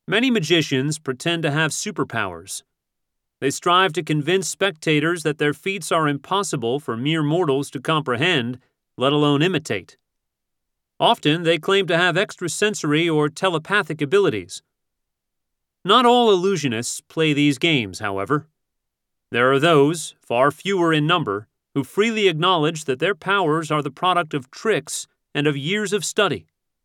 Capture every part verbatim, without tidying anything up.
Many magicians pretend to have superpowers. They strive to convince spectators that their feats are impossible for mere mortals to comprehend, let alone imitate. Often they claim to have extrasensory or telepathic abilities. Not all illusionists play these games, however. There are those, far fewer in number, who freely acknowledge that their powers are the product of tricks and of years of study.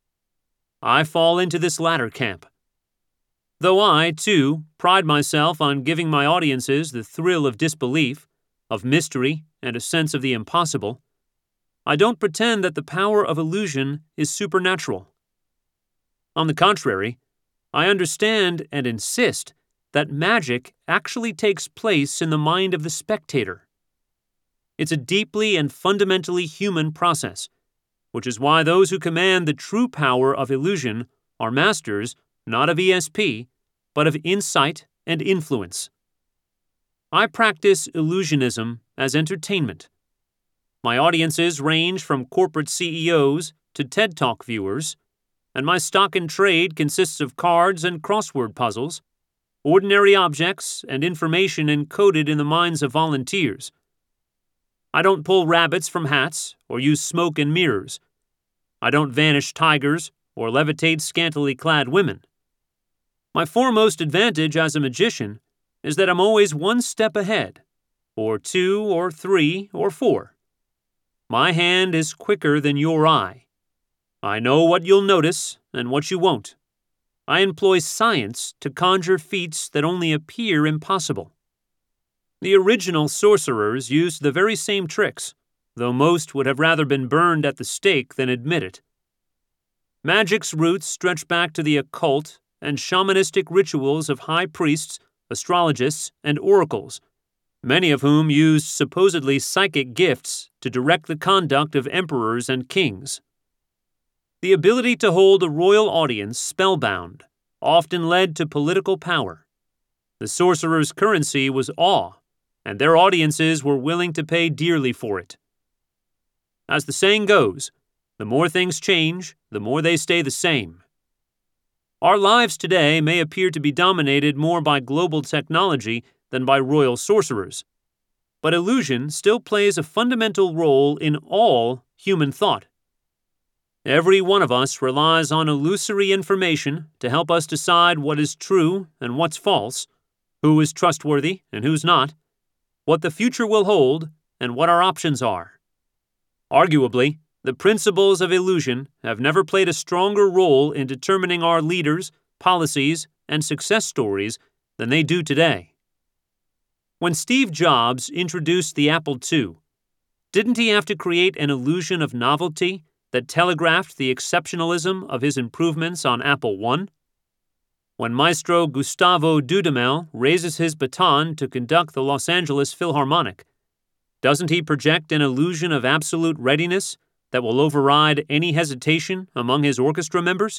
I fall into this latter camp. Though I, too, pride myself on giving my audiences the thrill of disbelief, of mystery, and a sense of the impossible, I don't pretend that the power of illusion is supernatural. On the contrary, I understand and insist that magic actually takes place in the mind of the spectator. It's a deeply and fundamentally human process, which is why those who command the true power of illusion are masters not of E S P, but of insight and influence. I practice illusionism as entertainment. My audiences range from corporate C E Os to TED Talk viewers, and my stock in trade consists of cards and crossword puzzles, ordinary objects, and information encoded in the minds of volunteers. I don't pull rabbits from hats or use smoke and mirrors. I don't vanish tigers or levitate scantily clad women. My foremost advantage as a magician is that I'm always one step ahead, or two or three or four. My hand is quicker than your eye. I know what you'll notice and what you won't. I employ science to conjure feats that only appear impossible. The original sorcerers used the very same tricks, though most would have rather been burned at the stake than admit it. Magic's roots stretch back to the occult and shamanistic rituals of high priests, astrologists, and oracles, many of whom used supposedly psychic gifts to direct the conduct of emperors and kings. The ability to hold a royal audience spellbound often led to political power. The sorcerer's currency was awe, and their audiences were willing to pay dearly for it. As the saying goes, the more things change, the more they stay the same. Our lives today may appear to be dominated more by global technology than by royal sorcerers, but illusion still plays a fundamental role in all human thought. Every one of us relies on illusory information to help us decide what is true and what's false, who is trustworthy and who's not, what the future will hold, and what our options are. Arguably, the principles of illusion have never played a stronger role in determining our leaders, policies, and success stories than they do today. When Steve Jobs introduced the Apple two, didn't he have to create an illusion of novelty that telegraphed the exceptionalism of his improvements on Apple one? When Maestro Gustavo Dudamel raises his baton to conduct the Los Angeles Philharmonic, doesn't he project an illusion of absolute readiness that will override any hesitation among his orchestra members?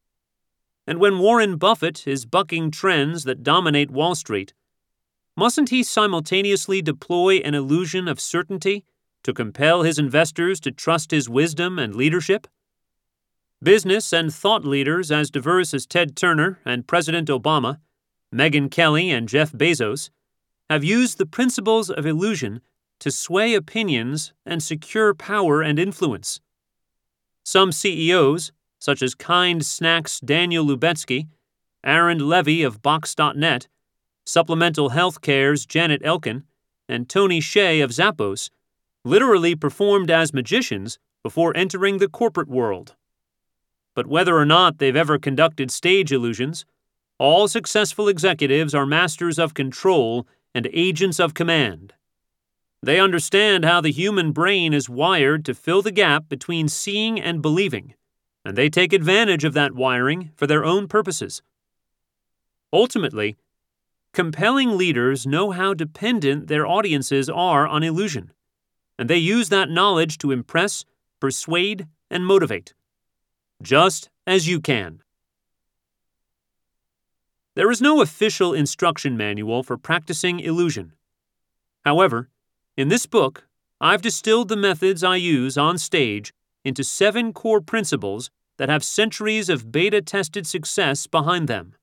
And when Warren Buffett is bucking trends that dominate Wall Street, mustn't he simultaneously deploy an illusion of certainty to compel his investors to trust his wisdom and leadership? Business and thought leaders as diverse as Ted Turner and President Obama, Megyn Kelly and Jeff Bezos, have used the principles of illusion to sway opinions and secure power and influence. Some C E Os, such as Kind Snacks' Daniel Lubetzky, Aaron Levy of Box dot net, Supplemental Healthcare's Janet Elkin, and Tony Hsieh of Zappos, literally performed as magicians before entering the corporate world. But whether or not they've ever conducted stage illusions, all successful executives are masters of control and agents of command. They understand how the human brain is wired to fill the gap between seeing and believing, and they take advantage of that wiring for their own purposes. Ultimately, compelling leaders know how dependent their audiences are on illusion, and they use that knowledge to impress, persuade, and motivate. Just as you can. There is no official instruction manual for practicing illusion. However, in this book, I've distilled the methods I use on stage into seven core principles that have centuries of beta-tested success behind them.